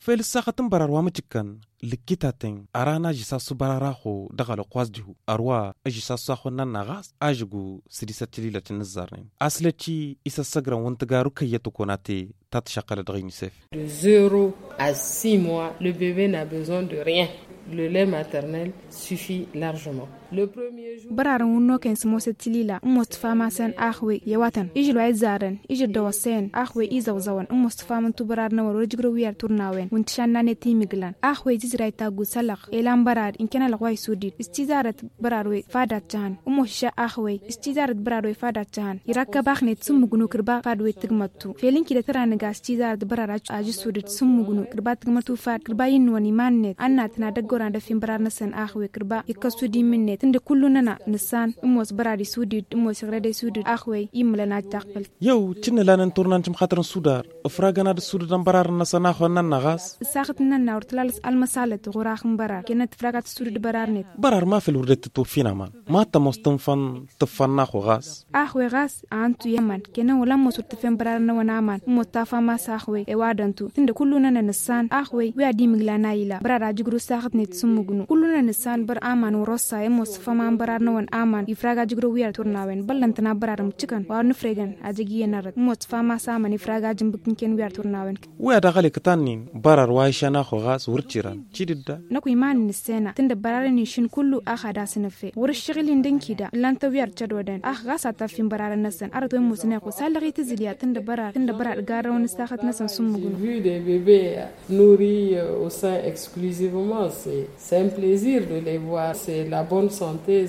fel saqatin bararwa mutikan likitatin arana jisasu bararaho daga qwasdihu arwa ajisasu khonnan nagas ajigu sidisatili latin zarnin aslati isa sagran wantagaru kayatu konate tatshaqala d'UNICEF. De 0 à 6 mois, le bébé n'a besoin de rien. Le lait maternel suffit largement. Le premier jour bararan wonno ken smo setilila mustafa masan ahwe yawatan ijil wa zaran ijil dawasen ahwe izawzawan mustafa man tubarar na waro jigro wiyar turnawen wuntshanna ne timiglan ahwe jizrai tagu salaq elan barar in kana laqwai sudi istizarat bararwe fadat jahan sha ahwe istizarat bararwe fadat jahan irakka baxne tsumugunu kirba qadwe tigmatu felin kida tarana gas istizarat barara aji sudi tsumugunu kirba tigmatu fad kirba yinwani manne annatna daggora da fin barar nasan ahwe kirba ikasudi minne tunda kulluna nisan umos baradi sudi umos grade sudi akhwe imlana taqbal yow tinna lanan turnan tim khatran sudar afragana da sudan barar nasana khonnan nagas saqatna na urtlalas almasalat ghuraq barar kenat fragat sudi barar net barar ma fil urdet tufina man ma tamustan tfanna khagas akhwe gas antu yaman kenan wala mosur tfen barar na wana man mustafa ma sakhwe e wadantu tunda kulluna nisan akhwe wi adi miglana ila barara jigru saqat net sumugunu kulluna nisan bar aman rossa emos fama barar na wan aman ifraga jigro wiyar turnawen ballantana barar mutikan wa nufregan ajigi yenarat mot fama sama ni fraga jimbukin ken wiyar turnawen wa da gali katanin barar wa shana khagas wurtiran cididda naku iman ni sena tunda barar ni shin kullu akhada sinafe wur shigilin dinkida lanta wiyar chadwadan gasa ta fin barar nasan arto musne ko salari tiziliya tunda barar gara wani sakat nasan sumugun vu des bébés nourris au sein exclusivement c'est un plaisir de les voir c'est la bonne santé